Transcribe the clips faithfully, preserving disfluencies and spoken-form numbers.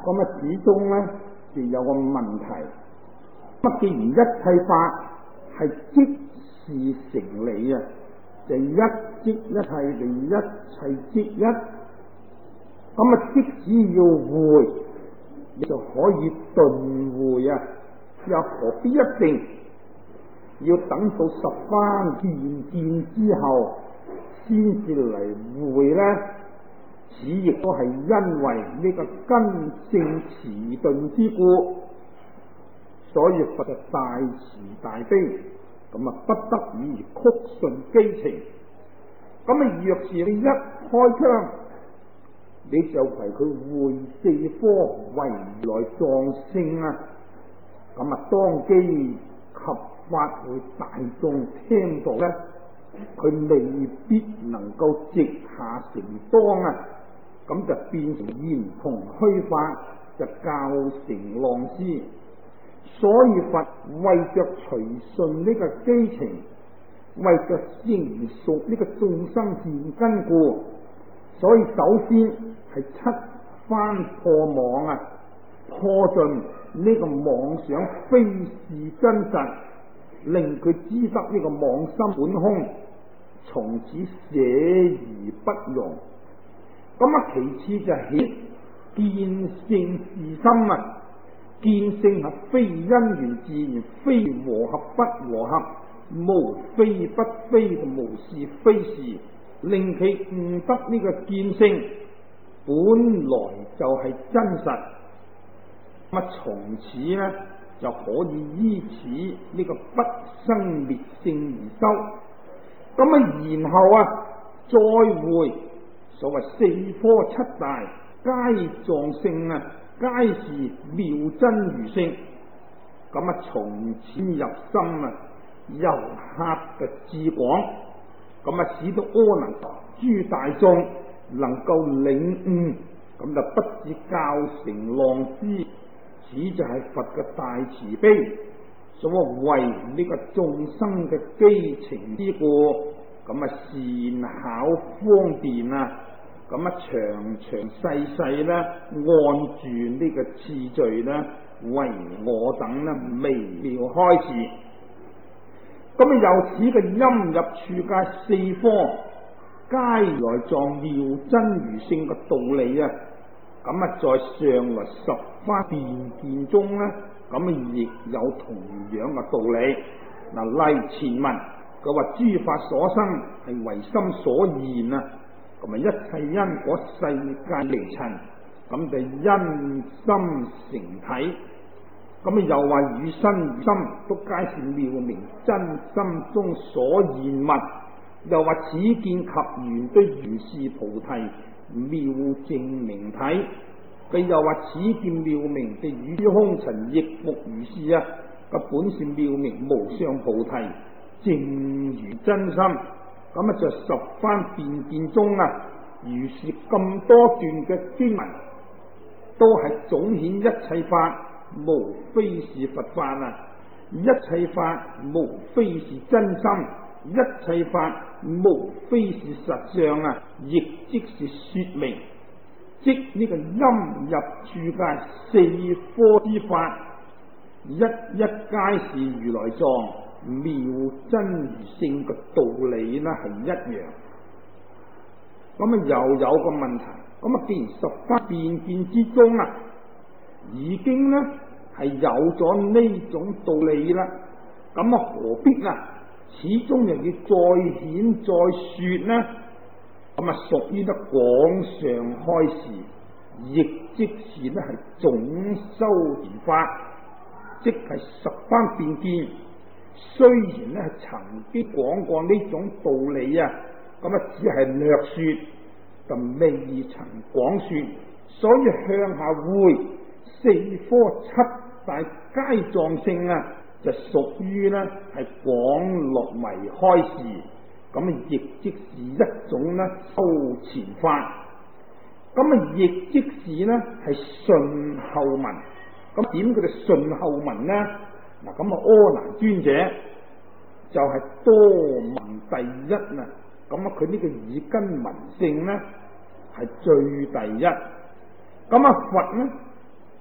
咁啊，始終咧就有個問題。咁既然一切法係即是成理啊，就一即一切，就一切即一。咁啊，即使要會，你就可以頓會啊，又何必一定要等到十番變見之後先至嚟會呢？此亦都係因為呢個根性遲鈍之故，所以佛就大慈大悲，咁啊不得已而曲順機情。咁啊，若是你一開槍，你就為佢會四科為來藏性啊，咁啊當機及法會大眾聽到咧，佢未必能夠直下承當啊，咁就變成言同虛發，就教成浪師。所以佛為着隨順呢個機情，為着成熟呢個眾生善根故，所以首先係七番破妄啊，破盡呢個妄想非是真實，令佢知得呢個妄心本空，從此捨而不容。咁啊，其次就係見性是心啊，見性係非因緣自然，非和合不和合，無非不非，無是非是，令佢悟得呢個見性本來就係真實。咁啊，從此呢就可以依此呢個不生滅性而修。咁啊，然後啊再會所謂四科七大皆藏性啊，皆是妙真如性。咁啊，從此入心啊，由狹嘅至廣，咁啊使到阿難諸大眾能夠領悟，咁就不止教成浪師，此就係佛嘅大慈悲，所謂為呢個眾生嘅機情之故，咁啊善巧方便啊，咁啊詳詳細細咧按住呢個次序咧，為我等咧微妙開示。咁啊由此嘅陰入處界四科皆來藏妙真如性嘅道理啊，咁啊在上來十番變見中咧，咁啊亦有同樣嘅道理。嗱，例如前文佢話諸法所生係唯心所現啊，咁啊一切因果世界離塵，咁就因心成體。咁啊又話與身與心都皆是妙明真心中所現物，又話此見及緣都如是菩提妙淨明體。佢又話此見妙明嘅與諸空塵亦復如是啊，個本是妙明無上菩提淨如真心。咁啊就十番變見中啊，如是咁多段嘅經文，都係總顯一切法無非是佛法啊，一切法無非是真心，一切法無非是實相啊，亦即是說明，即呢個陰入處界四科之法，一一皆是如來藏妙真如性嘅道理呢，係一樣。咁啊又有個問題，咁啊既然十番變見之中啊，已經呢係有咗呢種道理啦，咁啊何必啊始終又要再顯再說呢？咁啊屬於得廣上開示，亦即是呢係總修而法，即係十番變見。雖然呢係曾經講過呢種道理啊，咁啊只係略說，就未曾廣說，所以向下會四科七大皆藏性啊，就屬於呢係廣落為開示，咁啊亦即是一種呢修前法，咁啊亦即是呢係順後文。咁點佢哋順後文呢？嗱，咁啊阿難尊者就係多聞第一啊，咁啊佢呢個耳根聞性呢係最第一。咁啊佛呢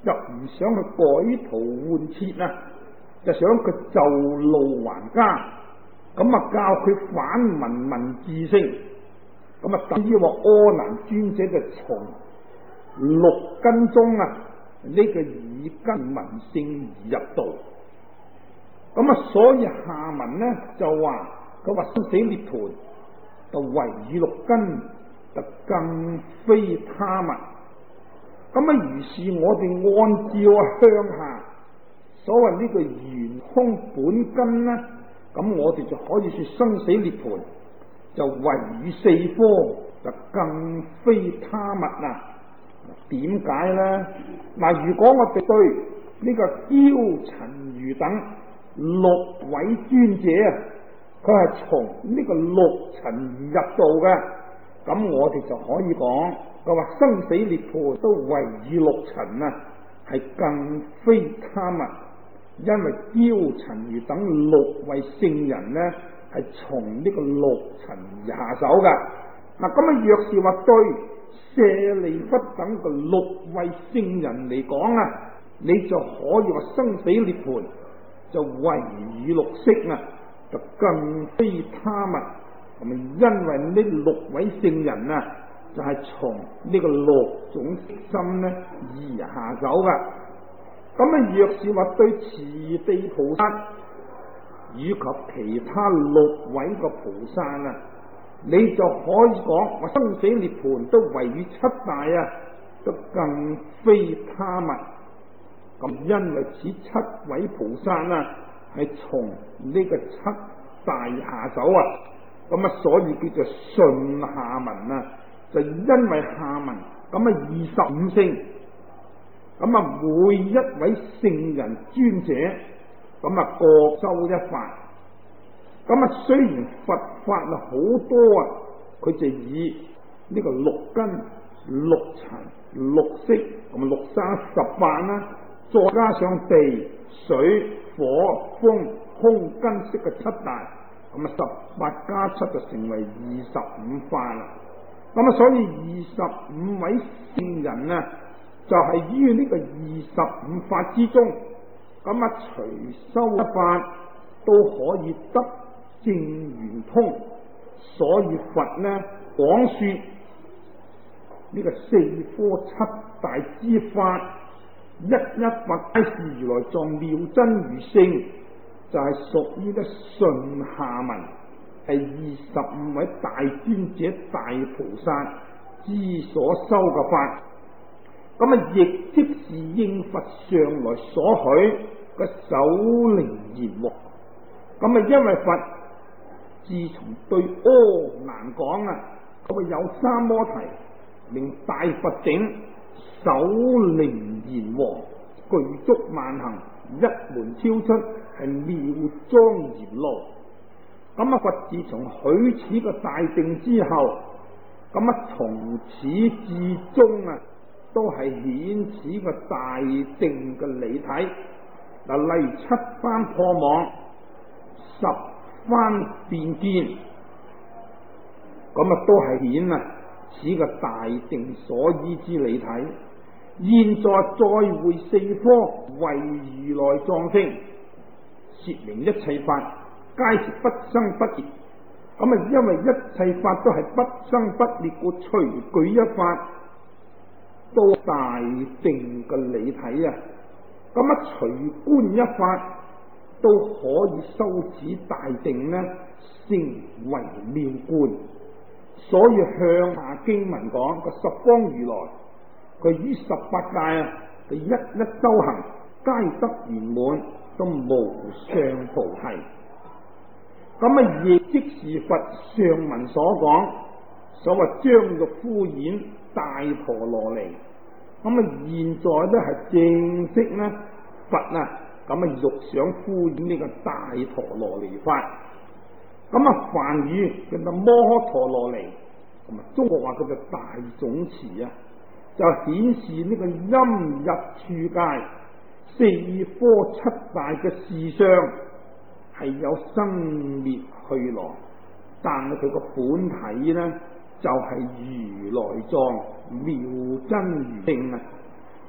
就唔想去改圖換設啊，就想佢就路還家，咁啊教佢反文文字性，咁啊等於話阿難尊者就從六根中啊呢、這個耳根聞性而入道，咁啊所以下文呢就話佢話生死涅槃就唯以六根，就更非他物。咁啊於是我哋按照向下所謂呢個圓空本根呢，咁我哋就可以說生死涅槃就唯於四科，就更非他物啊。點解呢？嗱，如果我哋對呢個憍陳如等六位尊者啊，佢係從呢個六塵而入道嘅，咁我哋就可以講，佢話生死涅槃都唯以六塵啊，係更非他物，因為憍陳如等六位聖人呢，係從呢個六塵而下手嘅。嗱，咁啊，若是話對舍利弗等嘅六位聖人嚟講啊，你就可以話生死涅槃就唯以六識啊，就更非他物。咁啊，因為呢六位聖人啊，就係從呢個六種心呢而下手噶。咁啊，若是話對慈地菩薩以及其他六位嘅菩薩啊，你就可以講話生死涅槃都唯於七大啊，都更非他物。咁因為此七位菩薩啊，係從呢個七大下手啊，咁啊所以叫做順下文啊，就因為下文咁啊二十五聖，咁啊每一位聖人尊者咁啊各修一法。咁啊，雖然佛法啊好多啊，佢就以呢個六根、六塵、六識，咁啊六三十八啦，再加上地、水、火、風、空根識嘅七大，咁啊十八加七就成為二十五法啦。咁啊，所以二十五位聖人啊，就係於呢個二十五法之中，咁啊隨修一法都可以得正圓通，所以佛呢廣說呢個四科七大之法，一一法皆是如來藏妙真如性，就係屬於呢順下文，係二十五位大尊者大菩薩之所修嘅法。咁啊，亦即是應佛上來所許嘅首楞嚴喎。咁啊，因為佛自從對阿難講啊，咁啊有三摩提名大佛頂首楞嚴王，具足萬行，一門超出，係妙莊嚴路。咁啊，佛自從許此個大定之後，咁啊從始至終啊，都係顯此個大定嘅理體。嗱，例如七番破網，十番變見，咁啊都係顯啊此個大定所依之理體。現在再會四科為如來藏性，說明一切法皆是不生不滅。咁啊，因為一切法都係不生不滅，故隨舉一法都大定嘅理體啊。咁啊，隨觀一法都可以修此大定呢，成為妙觀。所以向下經文講個十方如來，佢於十八界啊，佢一一修行，皆得圓滿，都無上菩提。咁啊，亦即是佛上文所講，所謂將欲敷演大婆羅尼。咁啊，現在咧係正式咧，佛啊，咁啊欲想敷演呢個大陀羅尼法。咁啊，梵語叫做摩訶陀羅尼，同埋中國話叫做大總持啊，就顯示呢個陰入處界四科七大嘅事相係有生滅去來，但係佢個本體呢，就係、是、如來藏妙真如性啊。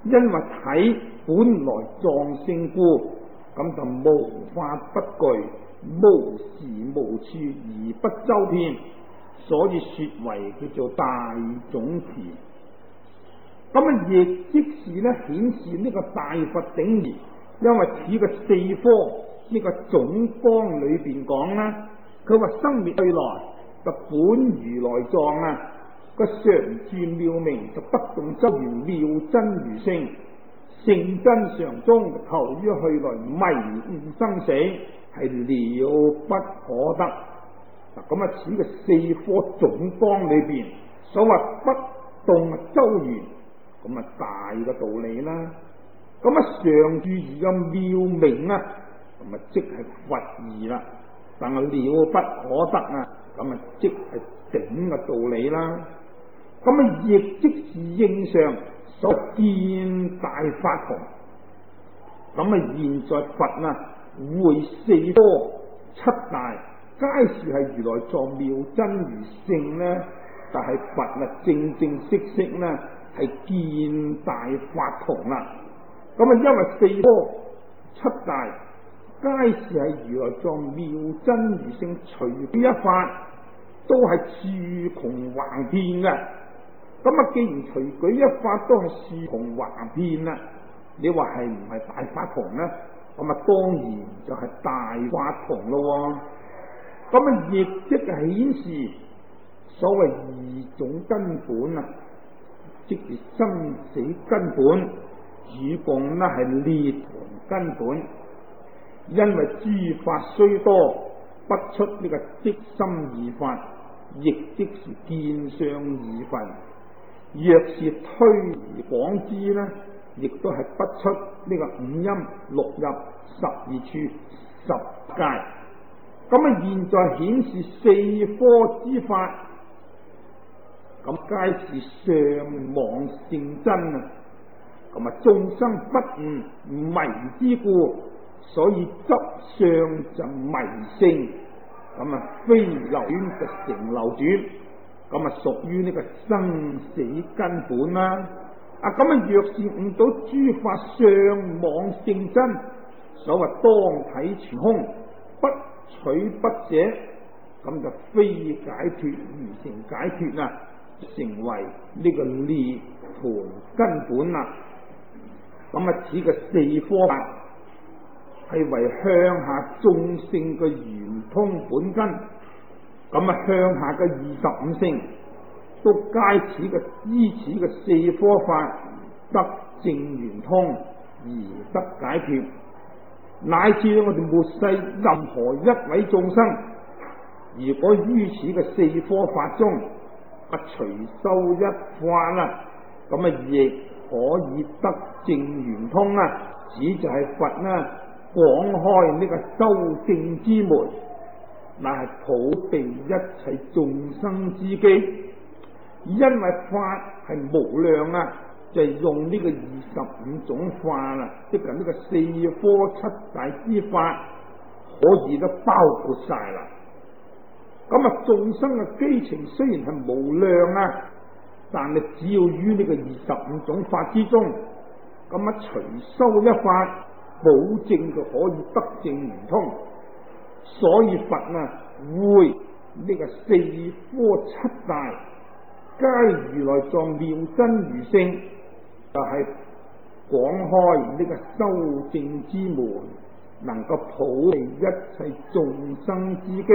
因為體本來狀性故，咁就無法不具，無時無處而不周遍，所以說為叫做大總持。咁啊，亦即是咧顯示呢個大佛頂義，因為此個四科呢個總綱裏邊講啦，佢話生滅去來個本如來藏啊，個常住妙明就不動周圓妙真如性，性真常中投於去來迷悟生死，係了不可得。嗱，咁啊，此個四科總綱裏邊所謂不動周圓，咁啊大嘅道理啦。咁啊常住而嘅妙明啊，咁啊即係佛義啦。但係了不可得啊，咁啊即係整個道理啦。咁啊亦即是應上所見大法同。咁啊現在佛啊會四科七大，皆是係如來藏妙真如性呢，但係佛啊正正式式呢係見大法同啦。咁啊因為四科七大皆是係如來藏妙真如性，隨邊一法都係豎窮橫遍嘅。咁啊既然隨舉一法都係豎窮橫遍啦，你話係唔係大法同呢？咁啊當然就係大法同咯。咁啊亦即係顯示所謂二種根本啊，即是生死根本與共呢係涅槃根本。因為諸法雖多，不出呢個即心二法，亦即是見相二分。若是推而廣之呢，亦都係不出呢個五陰六入十二處十界。咁啊現在顯示四科之法，咁皆是上妄性真啊。咁啊眾生不悟迷之故，所以執相就迷性。咁啊非流轉就成流轉，咁啊屬於呢個生死根本啦。啊咁啊若是悟到諸法相妄性真，所謂當體全空，不取不捨，咁就非解脫而成解脫啊，成為呢個涅槃根本啦。咁啊此個四科法係為向下眾性嘅圓通本根。咁啊向下嘅二十五性都皆此嘅依此嘅四科法得正圓通而得解脫，乃至我哋末世任何一位眾生，如果於此嘅四科法中啊隨修一法啦，咁啊亦可以得正圓通啊，只就係佛啦廣開呢個修正之門，乃係普庇一切眾生之機。因為法係無量啊，就係、是、用呢個二十五種法啦，即係呢個四科七大之法，可以都包括晒啦。咁啊眾生嘅基情雖然係無量啊，但係只要於呢個二十五種法之中，咁啊隨修一法，保證就可以得正圓通。所以佛啊會呢個四科七大皆如來藏妙真如性，就係、是、廣開呢個修正之門，能夠普利一切眾生之機。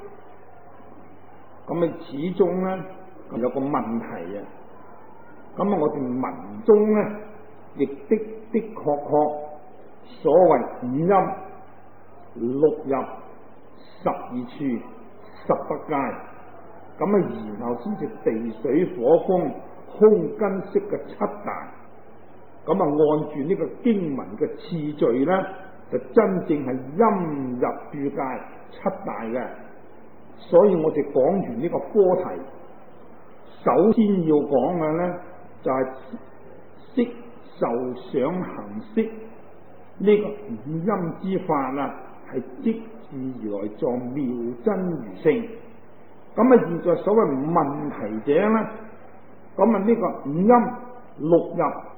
咁啊始終咧有個問題啊，咁啊我哋文中咧亦的的確確所謂五陰六入十二處十八界，咁啊然後先至地水火風空根色嘅七大。咁啊按住呢個經文嘅次序咧，就真正係陰入住界七大嘅。所以我哋講完呢個課題，首先要講嘅咧就係色受想行識呢個五陰之法啊，係即是如來藏妙真如性。咁啊現在所謂問題者咧，咁啊呢個五陰六入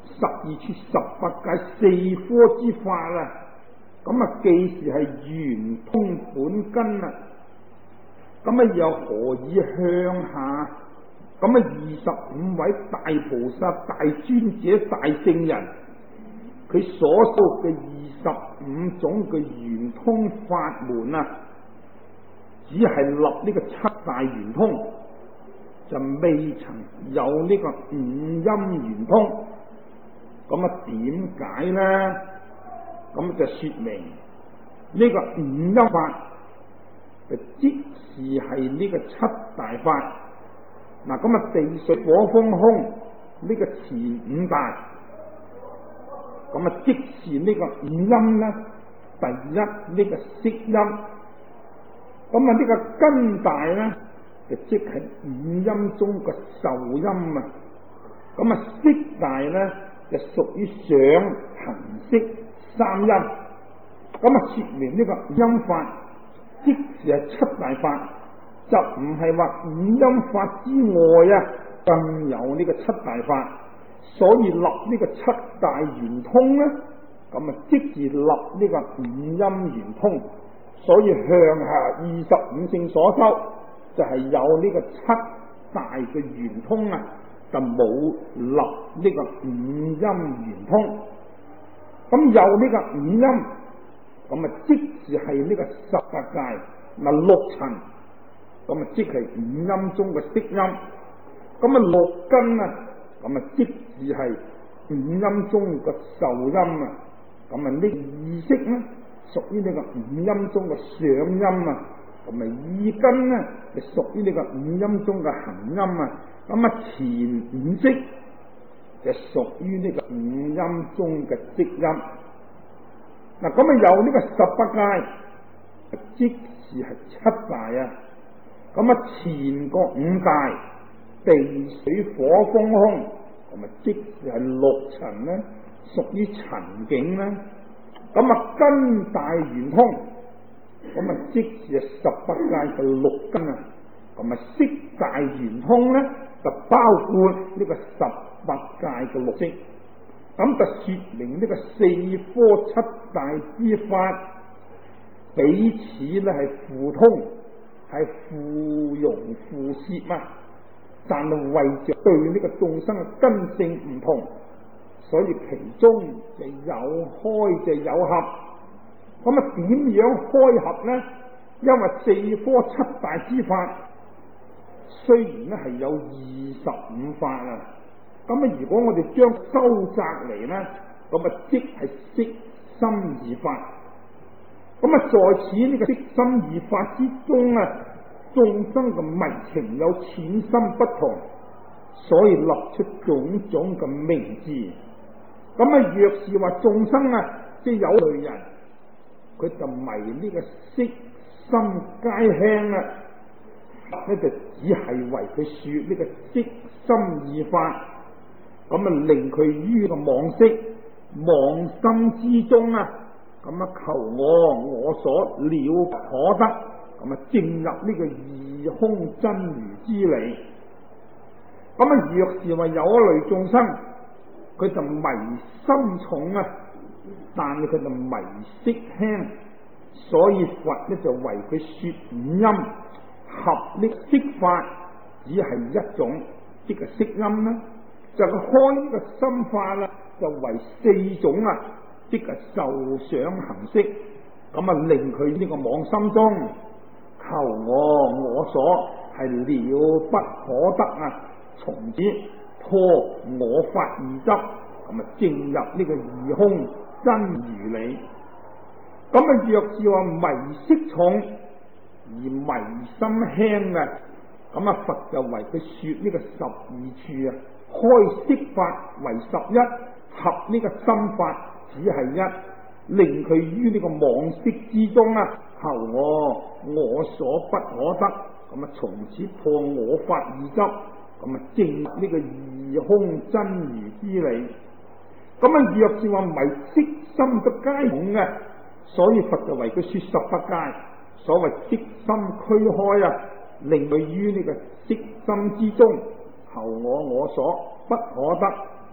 十二處十八界四科之法啊，咁啊既是係圓通本根啊，咁啊又何以向下？咁啊二十五位大菩薩、大尊者、大聖人，佢所修嘅二十五種嘅圓通法門啊，只係立呢個七大圓通，就未曾有呢個五陰圓通。咁啊點解呢？咁就說明呢個五陰法就即是係呢個七大法。嗱，咁啊地水火風空呢個前五大，咁啊即是呢個五陰呢，第一呢個色陰，咁啊呢個根大呢，就即係五陰中嘅受陰啊，咁啊色大呢，就屬於想行識三陰，咁啊說明呢個陰法即是係七大法，就唔係話五陰法之外啊，更有呢個七大法，所以立呢個七大圓通呢，咁啊即是立呢個五陰圓通，所以向下二十五聖所修就係、是、有呢個七大嘅圓通啊，就冇立呢個五陰圓通。咁有呢個五陰，咁啊即是係呢個十八界嗱六塵，咁啊即係五陰中嘅色陰。咁啊六根啊，咁啊即是係五陰中嘅受陰啊。咁啊呢意識呢，屬於呢個五陰中嘅想陰啊。咁啊意根呢，就屬於呢個五陰中嘅行陰啊。咁啊前五識就屬於呢個五陰中嘅積陰。嗱，咁啊有呢個十八界，即是係七大啊。咁啊前個五大地水火風空，咁啊即是係六塵咧，屬於塵境咧。咁啊根大圓通，咁啊即是係十八界嘅六根啊。咁啊色大圓通咧，就包括呢個十八界嘅六色。咁就說明呢個四科七大之法彼此咧係互通，係互融互攝啊。但係為着對呢個眾生嘅根性唔同，所以其中就有開就有合。咁啊點樣開合呢？因為四科七大之法雖然咧係有二十五法啊，咁啊如果我哋將收窄嚟呢，咁啊即係色心二法。咁啊在此呢個色心二法之中啊，眾生嘅迷情有淺深不同，所以立出種種嘅名字。咁啊若是話眾生啊，即係有類人，佢就迷呢個色心皆輕啊，呢就只係為佢說呢個色心二法，咁啊令佢於個妄識妄心之中啊，咁啊求我我所了不可得，咁啊證入呢個二空真如之理。咁啊若是話有一類眾生，佢就迷心重啊，但係佢就迷識輕，所以佛咧就為佢說五陰合呢色法，只係一種，即係色陰啦。就開呢個心法啦，就為四種啊，即係受想行識。咁啊令佢呢個妄心中求我我所係了不可得啊，從此破我法二執，咁啊證入呢個二空真如理。咁啊若是話迷識重而迷心輕嘅，咁啊佛就為佢說呢個十二處啊，開色法為十一，合呢個心法只係一，令佢於呢個妄識之中啊，求我我所不可得，咁啊從此破我法二執，咁啊證呢個二空真如之理。咁啊若是話迷識心嘅皆恐嘅，所以佛就為佢說十八界，所謂色心俱開啊，令佢於呢個色心之中求我我所不可得，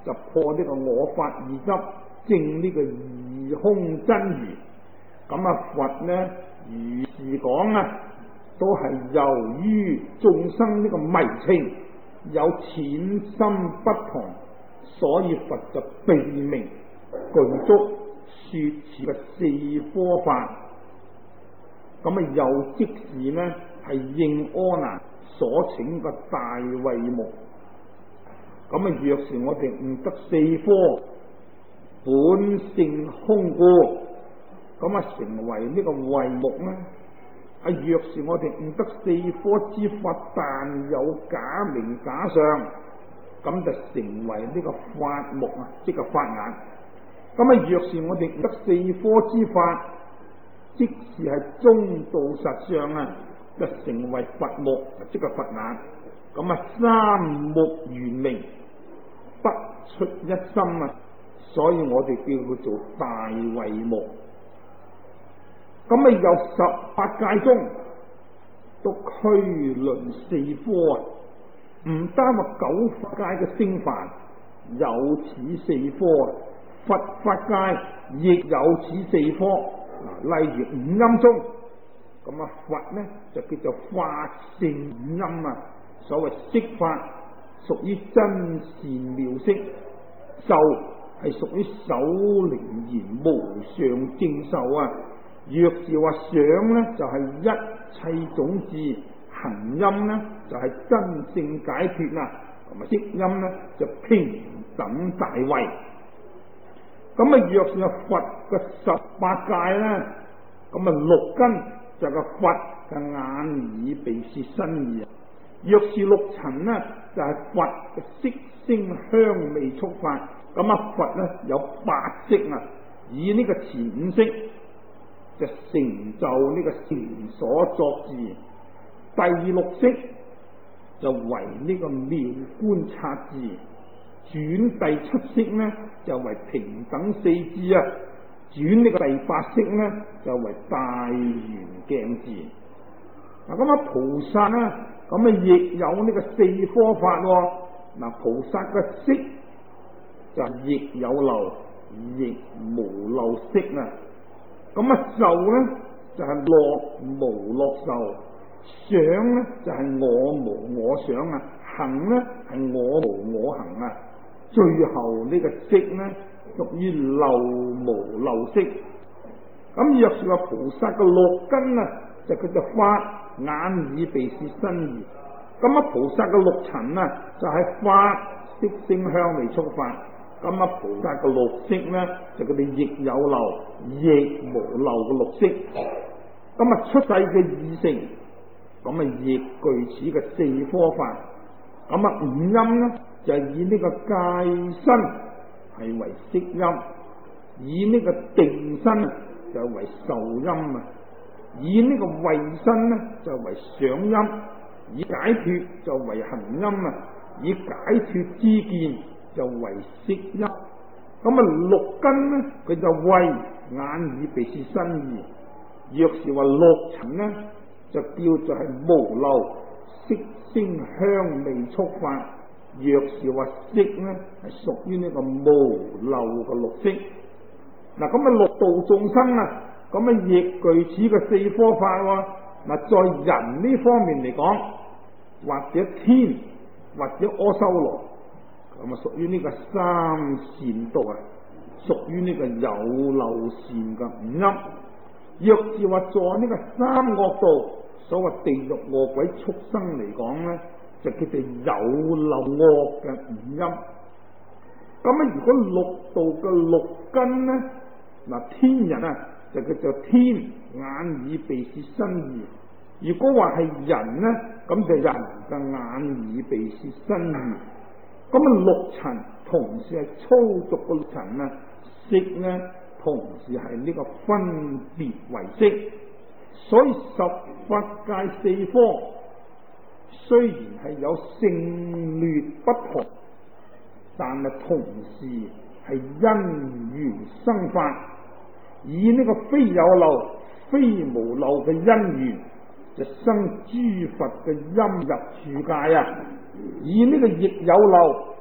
就破呢個我法二執，證呢個二空真如。咁啊佛呢如是講啊，都係由於眾生呢個迷情有淺深不同，所以佛就備明具足說此嘅四科法。咁啊又即是呢係應阿難所請嘅大慧目。咁啊若是我哋悟得四科本性空故，咁啊成為呢個慧目呢？啊若是我哋悟得四科之法，但有假名假相，咁就成為呢個法目啊，即係法眼。咁啊若是我哋悟得四科之法，即是係中道實相啊，就成為佛目，即係佛眼。咁啊三目圓明，不出一心啊，所以我哋叫佢做大慧目。咁啊有十八界中都俱論四科啊，唔單話九法界嘅聖凡有此四科，佛法界亦有此四科。例如五陰中，咁啊佛呢就叫做法性五陰啊，所謂色法屬於真善妙色，受係屬於首楞嚴無上正受啊。若是話想呢，就係、是、一切種智，行陰呢就係、是、真正解脫啦，同埋色陰呢就平等大慧。咁啊若是佛嘅十八界呢，咁啊六根就係佛嘅眼耳鼻舌身意。若是六塵呢，就係、是、佛嘅色聲香味觸法。咁啊佛呢有八識啊，以呢個前五識就成就呢個前所作智，第六識就為呢個妙觀察智，轉第七識呢就為平等四智啊，轉呢個第八識呢就為大圓鏡智。嗱咁啊菩薩呢，咁啊亦有呢個四科法喎。嗱菩薩嘅識就亦有漏，亦無漏識啊。咁啊受呢就係、是、樂無樂受，想呢就係、是、我無我想啊，行呢係我無我行啊，最後呢個識呢屬於漏無漏識。咁若是話菩薩嘅六根啊，就叫做法眼耳鼻舌身意。咁啊菩薩嘅六塵啊，就係、是、法色聲香味觸法。咁啊菩薩嘅六識呢，就佢哋亦有漏亦無漏嘅六識。咁啊出世嘅二乘，咁啊亦具此嘅四科法。咁啊五陰呢，就係以呢個戒身係為色陰，以呢個定身就為受陰啊，以呢個慧身呢就為想陰，以解脫就為行陰啊，以解脫知見就為色陰。咁啊六根呢，佢就慧眼耳鼻舌身意。若是話六塵呢，就叫做係無漏色聲香味觸法。若是話色呢，係屬於呢個無漏嘅六識。嗱咁啊六道眾生啊，咁啊亦具此嘅四科法喎。嗱在人呢方面嚟講，或者天或者阿修羅，咁啊屬於呢個三善道啊，屬於呢個有漏善嘅五陰。若是話在呢個三惡道，所謂地獄餓鬼畜生嚟講呢，就叫做有漏惡嘅五陰。咁啊如果六道嘅六根呢，嗱天人啊就叫做天眼耳鼻舌身意。如果話係人呢，咁就人嘅眼耳鼻舌身意。咁啊六塵同時係粗俗嘅六塵啊，色呢同時係呢個分別為色。所以十法界四科雖然係有勝劣不同，但係同時係因緣生法，以呢個非有漏非無漏嘅因緣，就生諸佛嘅陰入處界啊，以呢個亦有漏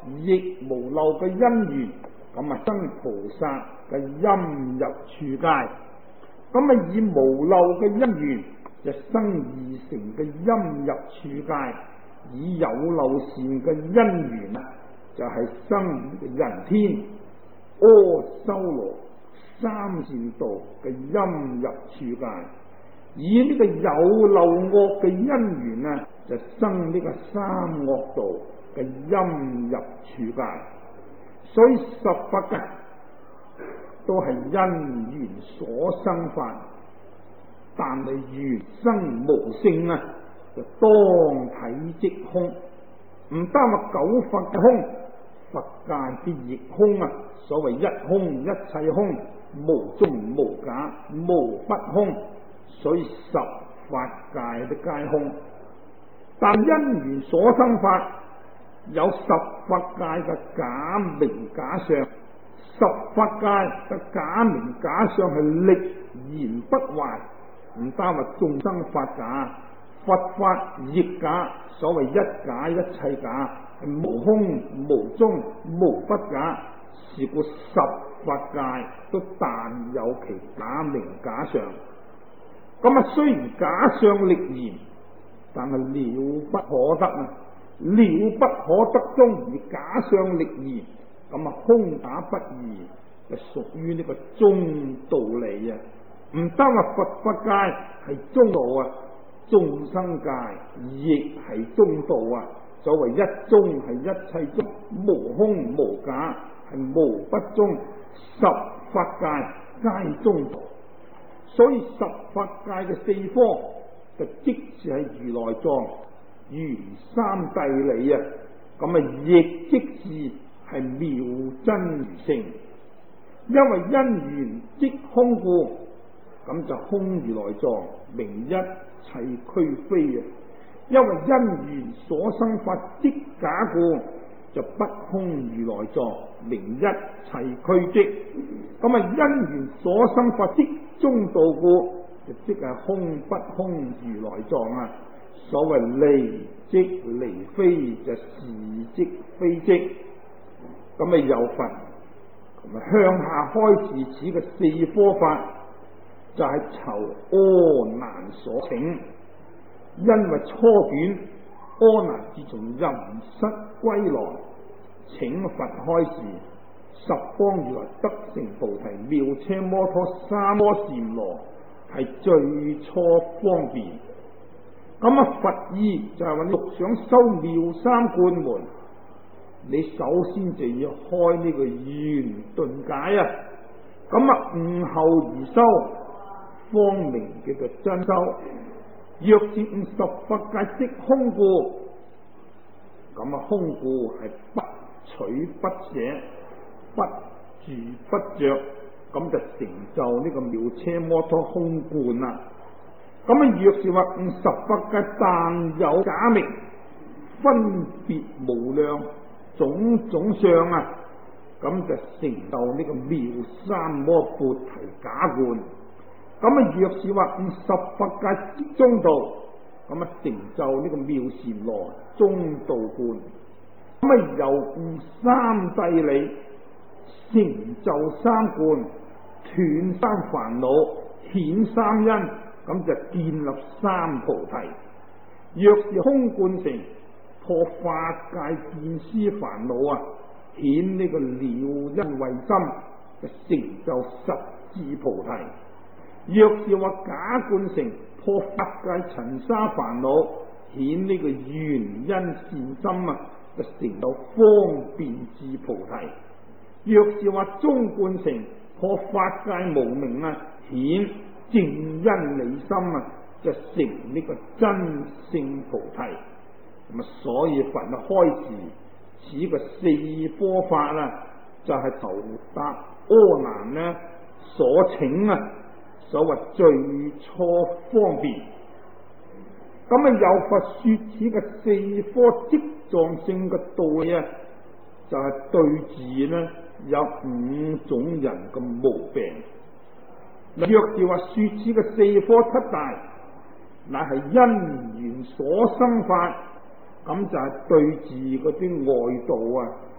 亦無漏嘅因緣，咁啊生菩薩嘅陰入處界。咁啊以無漏嘅因緣就生二乘嘅陰入處界，以有漏善嘅因緣啊，就係、是、生人天阿修羅三善道嘅陰入處界。以呢個有漏惡嘅因緣啊，就生呢個三惡道嘅陰入處界。所以十法界都係因緣所生法，但係緣生無性啊，就當體即空。唔單話九法嘅空，佛界啲亦空啊。所謂一空，一切空，無中無假，無不空。所以十法界的皆空，但因緣所生法有十法界嘅假名假相。十法界嘅假名假相係歷然不壞，唔單話眾生法假，佛法亦假。所謂一假一切假，係無空無中無不假。是故十法界都但有其假名假相。咁啊，雖然假相歷然，但係了不可得啊！了不可得中而假相歷然，咁啊空假不異，就屬於呢個中道理啊！唔單話佛法界係中道啊，眾生界亦係中道啊！所謂一中係一切中，無空無假係無不中，十法界皆中道。所以十法界嘅四科就即是係如來藏、如三諦理啊，咁啊亦即是係妙真如性。因為因緣即空故，咁就空如來藏，名一切俱非啊。因為因緣所生法即假故，就不空如來藏，名一切俱即。咁啊因緣所生法即中道故，就即係空不空如來藏啊！所謂離即離非，就是即非即。咁啊有佛，咁啊向下開示此嘅四科法，就係、是、求阿難所請。因為初卷阿難自從淫室歸來，請佛開示。十方如來得成菩提，妙車摩托三摩禪羅係最初方便。咁啊佛意就係話，你想修妙三觀門，你首先就要開呢個圓頓解啊。咁啊悟後而修，方名叫做真修。若是悟十法界即空故，咁啊空故係不取不捨，不住不着，咁就成就呢個妙車摩托空觀啦。咁啊，若是話悟十法界但有假名，分別無量種種相啊，咁就成就呢個妙三摩缽提假觀。咁啊，若是話悟十法界即中道，咁啊成就呢個妙禪羅中道觀。咁啊，由悟三諦理，成就三觀，斷三煩惱，顯三因，咁就建立三菩提。若是空觀成，破法界見思煩惱啊，顯呢個了因慧心，就成就十智菩提。若是話假觀成，破法界塵沙煩惱，顯呢個緣因善心啊，就成就方便智菩提。若是話中觀成，破法界無明啊，顯正因理心啊，就成呢個真性菩提。咁啊，所以佛啊開示此個四科法啊，就係、是、求答阿難呢所請啊，所謂最初方便。咁啊，有佛說此個四科即藏性嘅道理啊，就係、是、對治呢有五種人嘅毛病。若是話說此個四科七大，乃係因緣所生法，咁就係對治嗰啲外道啊，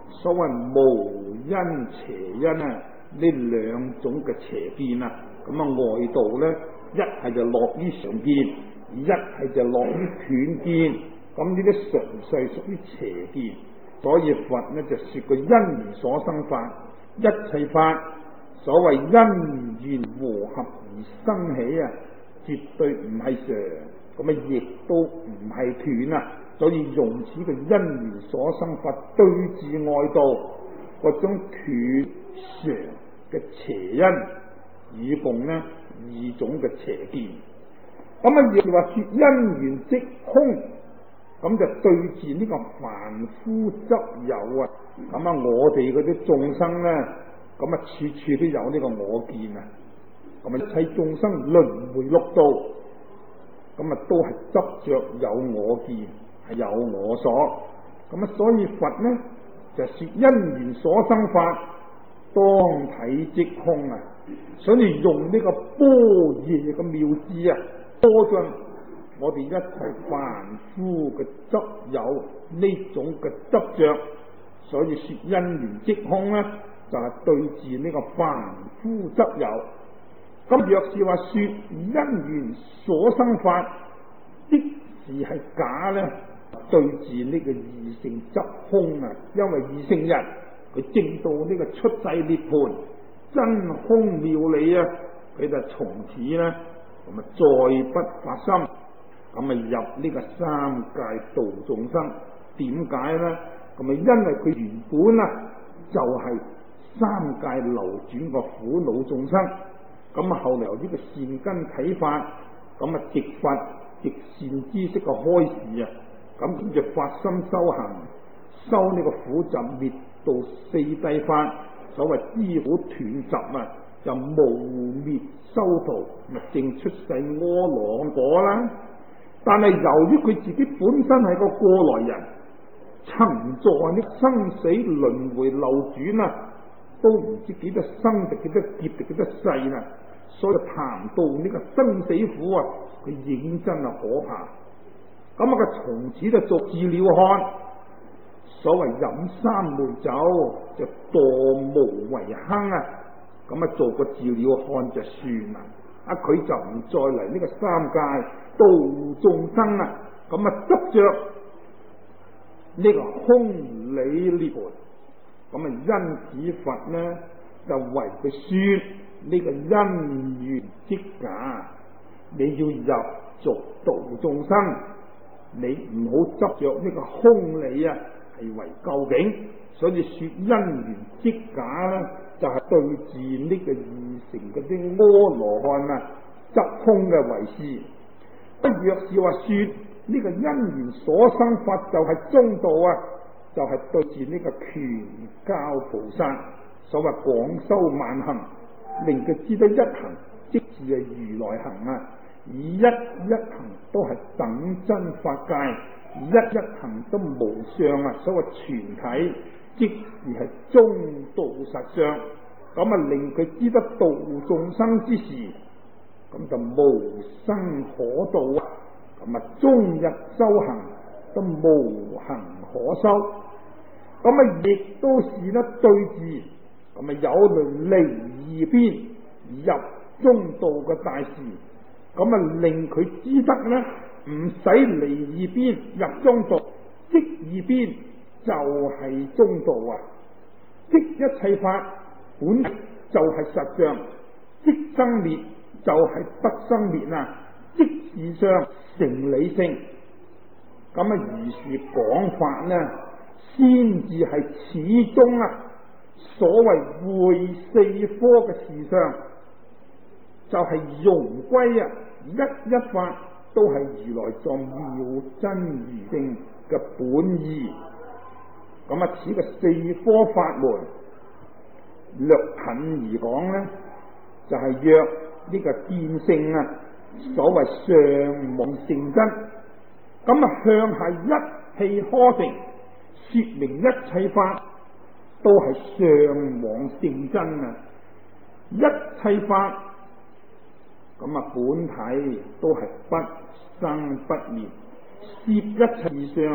所謂無因邪因啊，呢兩種嘅邪見啊，咁啊外道咧一係就落於常見，一係就落於斷見，咁呢啲純粹屬於邪見。所以佛呢就說個因緣所生法，一切法所謂因緣和合而生起啊，絕對唔係常，咁啊亦都唔係斷啊。所以用此個因緣所生法對治外道嗰種斷常嘅邪因，以共呢二種嘅邪見。咁啊亦話說因緣即空，咁就對治呢個凡夫執有啊。咁啊我哋嗰啲眾生呢，咁啊處處都有呢個我見啊。咁啊一切眾生輪迴六道，咁啊都係執着有我見，係有我所。咁啊所以佛呢就說因緣所生法當體即空啊。所以用呢個般若嘅妙智啊，多盡我哋一切凡夫嘅執有呢種嘅執着，所以說因緣即空呢，就係、是、對治呢個凡夫執有。咁若是話說因緣所生法即是係假呢，對治呢個二乘執空啊。因為二乘人佢證到呢個出世涅槃真空妙理啊，佢就從此呢，咁啊再不發心，咁啊入呢個三界度眾生。點解呢？咁啊因為佢原本啊就係、是、三界流轉個苦惱眾生，咁啊後嚟由呢個善根啟發，咁啊直發直善知識嘅開示啊，咁跟住發心修行，修呢個苦集滅道四諦法，所謂知苦斷集啊，就無滅修道，咪正出世阿羅漢果啦。但係由於佢自己本身係個過來人，曾在呢生死輪迴流轉啊，都唔知幾多生定幾多劫定幾多世啦。所以談到呢個生死苦啊，佢認真啊可怕。咁啊佢從此就做自了漢，所謂飲三昧酒就墮無為坑啊。咁啊做個自了漢就算啦，啊佢就唔再嚟呢個三界度眾生啊。咁啊執着呢個空理涅槃，咁啊因此佛呢就為佢說呢個因緣即假，你要入俗度眾生，你唔好執着呢個空理啊係為究竟。所以說因緣即假呢，就係、是、對治呢個二乘嗰啲阿羅漢啊執空嘅為事。不若是話說呢個因緣所生法就係中道啊，就係、是、對治呢個權教菩薩，所謂廣修萬行，令佢知得一行即是係如來行啊。以一一行都係等真法界，以一一行都無相啊。所謂全體即是係中道實相，咁啊令佢知得度眾生之時，咁就無生可度啊。咁啊終日修行都無行可修，咁啊亦都是得對治。咁啊有輪離二邊入中道嘅大事，咁啊令佢知得呢，唔使離二邊入中道，即二邊就係中道啊！即一切法本就係實相，即生滅就係不生滅啊！即事相成理性，咁啊如是講法呢，先至係始終啊！所謂會四科嘅事相，就係、是、融歸啊，一一法都係如來藏妙真如性嘅本意。咁啊，此個四科法門略近而講呢，就係、是、若呢個見性啊，所謂上妄性真。咁啊，向係一氣呵成，說明一切法都係上妄性真啊！一切法咁啊，本體都係不生不滅，攝一切相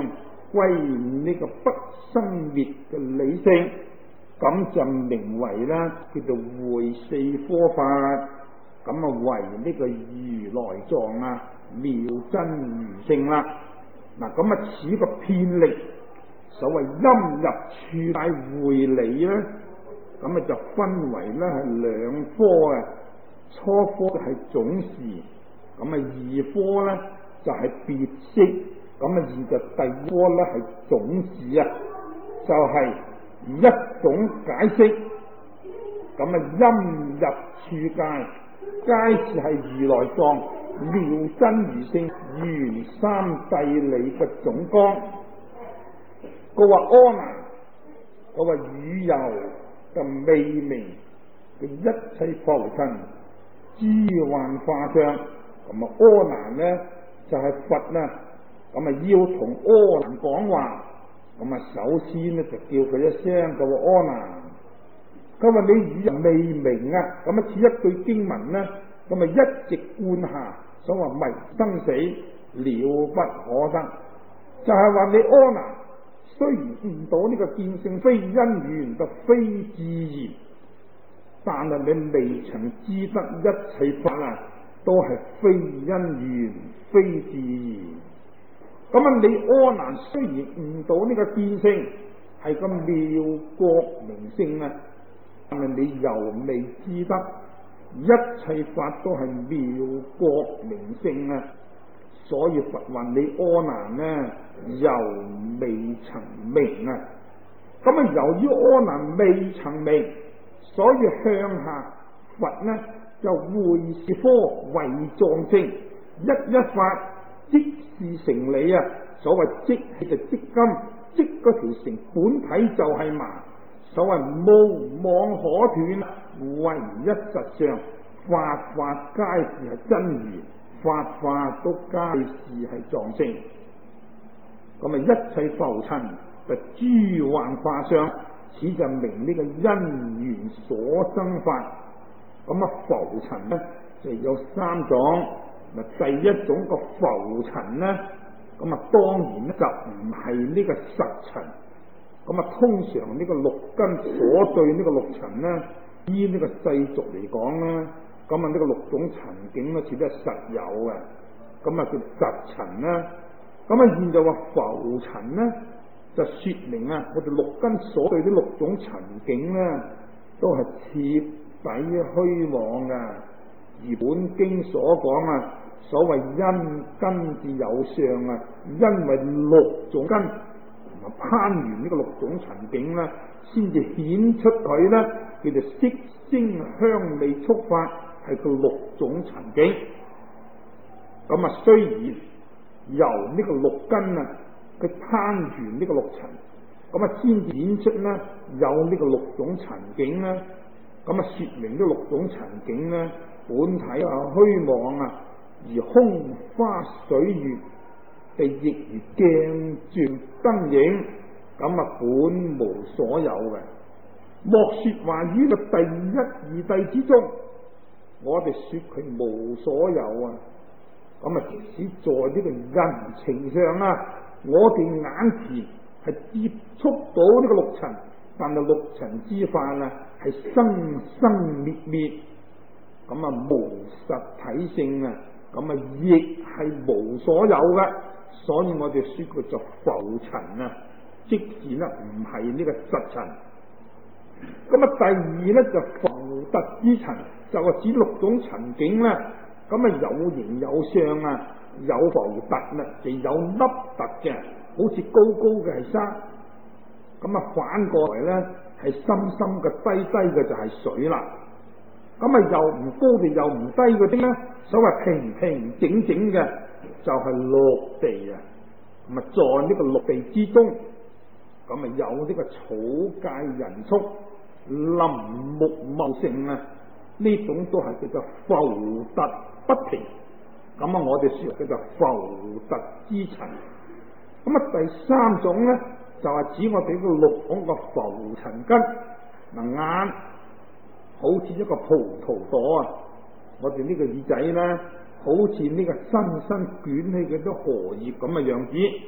歸呢個不生滅嘅理性，咁就名為啦，叫做會四科法。咁啊為呢個如來藏啊妙真如性啦。嗱，咁啊此個遍歷所謂陰入處界會理咧，咁啊就分為咧係兩科啊。初科係總事，咁啊二科咧就係別釋，咁啊而就第科咧係總事啊，就係、是、一種解釋。咁啊陰入處界，皆是係如來藏妙真如性原三諦理嘅總綱。佢話阿難，佢話宇宙嘅未明嘅一切浮塵諸幻化相，咁啊阿難呢就係、是、佛啦，咁啊要同阿難講話，咁啊首先呢就叫佢一聲，佢話阿難，佢話你宇宙未明啊，咁啊似一句經文呢，咁啊一直貫下，所謂迷生死了不可得，就係、是、話你阿難雖然悟到呢個見性非因緣就非自然，但係你未曾知得一切法啊，都係非因緣非自然。咁啊，你阿難雖然悟到呢個見性係個妙覺明性啊，但係你又未知得一切法都係妙覺明性啊，所以佛話你阿難呢又未曾明啊。咁啊，由於阿難未曾明，所以向下佛呢就會是科為藏性，一一法即是成理啊。所謂即係就即金，即嗰條繩本體就係麻。所謂無妄可斷，唯一實相，法法皆是係真如，法法都皆是係藏性。咁啊，一切浮塵就諸幻化相，此就明呢個因緣所生法。咁啊，浮塵呢就有三種。嗱，第一種個浮塵呢，咁啊當然咧就唔係呢個實塵。咁啊，通常呢個六根所對呢個六塵呢，依呢個世俗嚟講啦，咁啊呢個六種塵境咧，似都係實有嘅。咁啊叫實塵啦。咁啊現在話浮塵呢，就說明啊，我哋六根所對呢六種塵境呢，都係徹底虛妄噶。而本經所講啊，所謂因根至有相啊，因為六種根同埋攀緣呢個六種塵境啦，先至顯出佢咧，叫做色聲香味觸法係個六種塵境。咁啊，雖然由呢個六根啊，佢攀緣呢個六塵，咁啊先至顯出咧有呢個六種塵境咧，咁啊說明呢六種塵境咧本體啊虛妄啊，而空花水月地亦如鏡像燈影，咁啊本無所有嘅。莫說話於個第一義諦之中，我哋說佢無所有啊。咁啊，即使在呢個人情上啊，我哋眼前係接觸到呢個六塵，但係六塵之法啊係生生滅滅，咁啊無實體性啊，咁啊亦係無所有嘅。所以我哋說佢就浮塵啊，即使呢唔係呢個實塵。咁啊第二咧就浮突之塵，就係指六種塵境咧。咁啊有形有相啊，有浮突啦，就有凹凸嘅，好似高高嘅係沙。咁啊反過來咧係深深嘅、低低嘅就係水啦。咁啊又唔高地又唔低嗰啲咧，所謂平平整整嘅就係陸地啊。咁啊在呢個陸地之中，咁啊有呢個草芥人畜、林木茂盛啊，呢種都係叫做浮突不平。咁啊我哋說叫做浮突之塵。咁啊第三種咧就係、是、指我哋個六種個浮塵根。嗱，眼好似一個葡萄朵啊，我哋呢個耳仔咧好似呢個深深捲起嘅啲荷葉咁嘅樣子。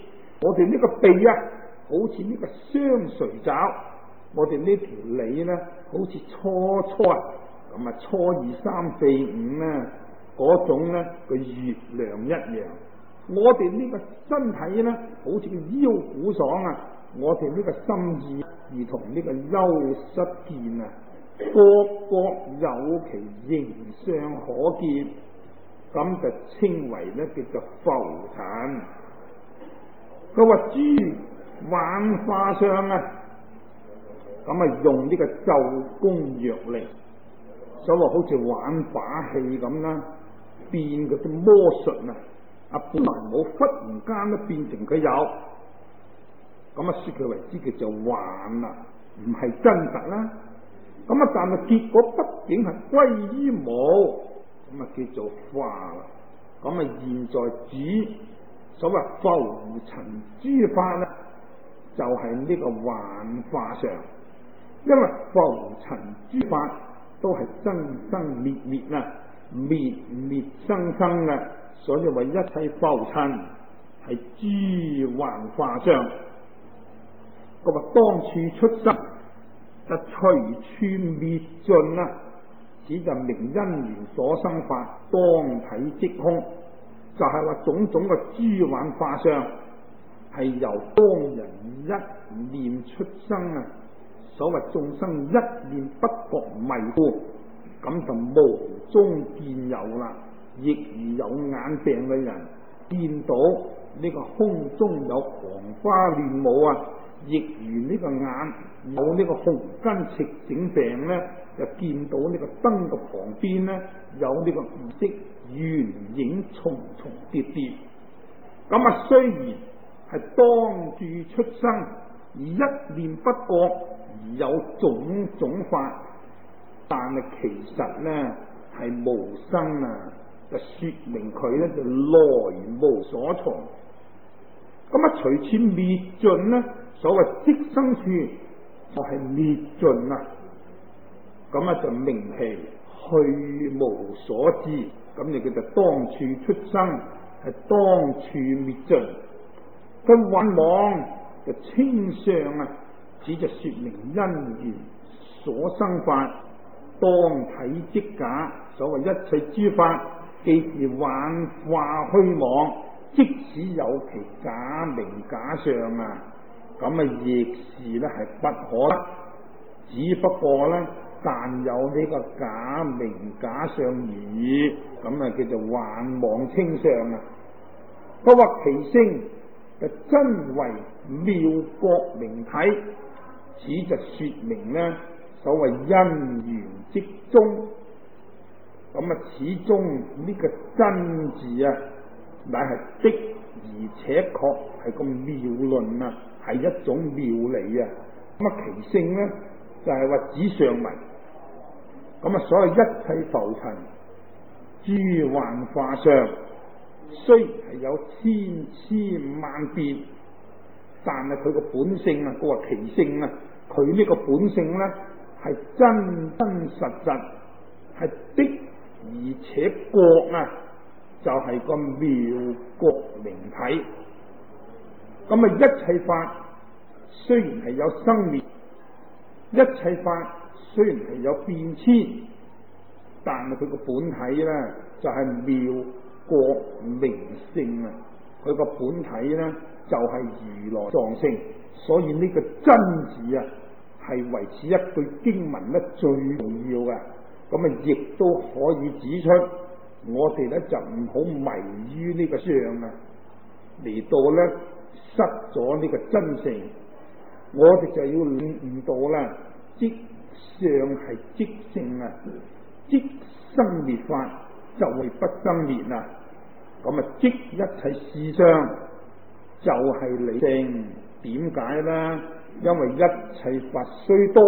我哋呢個鼻啊，好似呢個雙垂爪；我哋呢條脷呢，好似初初啊，咁啊初二三四五呢嗰種呢個月亮一樣。我哋呢個身體呢，好似個腰鼓爽啊，我哋呢個心意如同呢個丘失見啊，各各有其形相可見，咁就稱為呢叫做浮塵。佢話諸幻化相啊，咁啊用呢個咒功藥力，所謂好似玩把戲咁啦，變嗰啲魔術啊，啊本來冇，忽然間咧變成佢有，咁啊說佢為之叫做幻啦，唔係真實啦。咁啊但係結果畢竟係歸於無，咁啊叫做化啦。咁啊現在指所謂浮塵諸法咧，就係、是、呢個幻化相。因為浮塵諸法都係生生滅滅啊，滅滅生生啊，所以話一切浮塵係諸幻化相。佢話當處出生，就隨處滅盡啊，此就名因緣所生法，當體即空。就係話種種嘅諸幻化相係由當人一念出生啊，所謂眾生一念不覺迷糊，咁就無中見有啦。亦如有眼病嘅人見到呢個空中有黃花亂舞啊，亦如呢個眼有呢個紅筋赤整病呢，就見到呢個燈嘅旁邊呢有呢個唔識圓影重重疊疊。咁啊雖然係當住出生而一念不覺而有種種法，但係其實呢係無生啊，就說明佢呢就來無所從。咁啊隨處滅盡呢，所謂即生處就係滅盡啊，咁啊就名其去無所知，咁你叫做當處出生，係當處滅盡。佢幻妄就清相啊，只就說明因緣所生法，當體即假。所謂一切諸法既是幻化虛妄，即使有其假名假相啊，咁啊亦是咧係不可得，只不過咧但有呢個假名假相而已，咁啊叫做幻妄清相啊。佢話其性就真為妙覺明體，此就說明呢所謂因緣即中。咁啊始終呢個真字啊，乃係的而且確係個妙論啊，係一種妙理啊。咁啊其性呢就係話指上文。咁啊所謂一切浮塵諸幻化相，雖然係有千千萬變，但係佢個本性啊，佢話其性啊，佢呢個本性呢係真真實實係的而且覺啊，就係、是、個妙覺明體。咁啊一切法雖然係有生滅，一切法雖然係有變遷，但係佢個本體呢就係、是、妙覺明性啊，佢個本體呢就係、是、如來藏性。所以呢個真字啊係為此一句經文呢最重要嘅。咁啊亦都可以指出，我哋呢就唔好迷於呢個相啊，嚟到呢失咗呢個真性。我哋就要領悟到啦，即相係即性啊，即生滅法就係不生滅啊。咁啊即一切事相就係理性。點解呢？因為一切法雖多，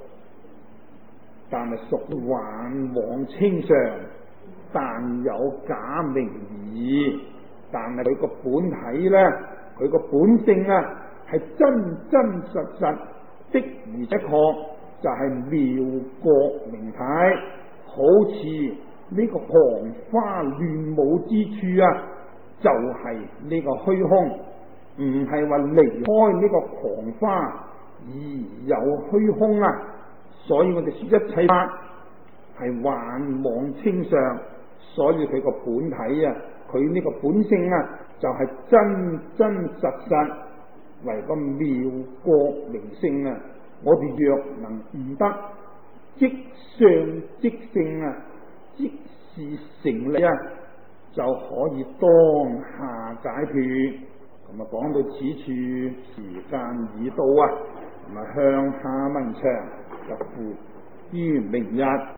但係屬幻妄清相，但有假名義。但係佢個本體呢，佢個本性啊係真真實實的，而且確就係妙覺明體。好似呢個黃花亂舞之處啊，就係、是、呢個虛空。 唔係話離開呢個狂花而有虛空啊。所以我哋說一切法係幻妄稱相，所以佢個本體啊，佢呢個本性啊，就係、是、真真實實為個妙國明性啊。我哋若能悟得即相即性啊，即是成理啊，就可以當下解脫。咁啊，講到此處，時間已到啊，咁啊向下文長就付於明日。